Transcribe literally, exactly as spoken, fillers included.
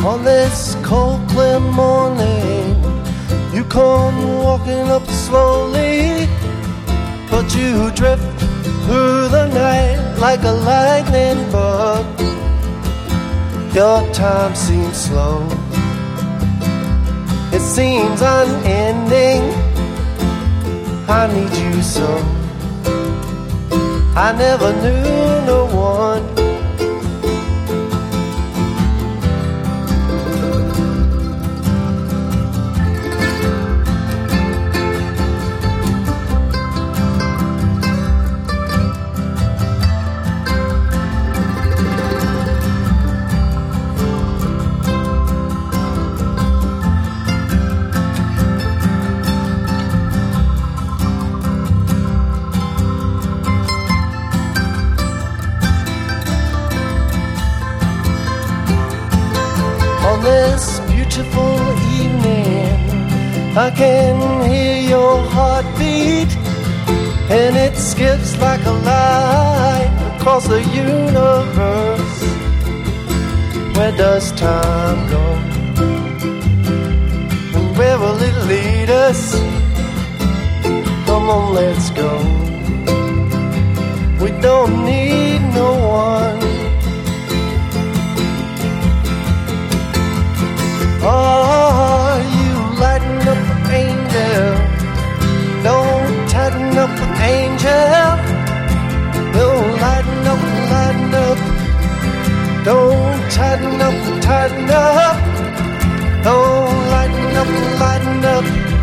On this cold, clear morning, you come walking up slowly, but you drift through the night like a lightning bug. Your time seems slow, it seems unending. I need you so. I never knew no one. This beautiful evening, I can hear your heartbeat, and it skips like a light across the universe. Where does time go? And where will it lead us? Come on, let's go. We don't need no one. Oh, you lighten up an angel. Don't tighten up an angel. Don't lighten up, lighten up. Don't tighten up, tighten up. Don't lighten up, lighten up.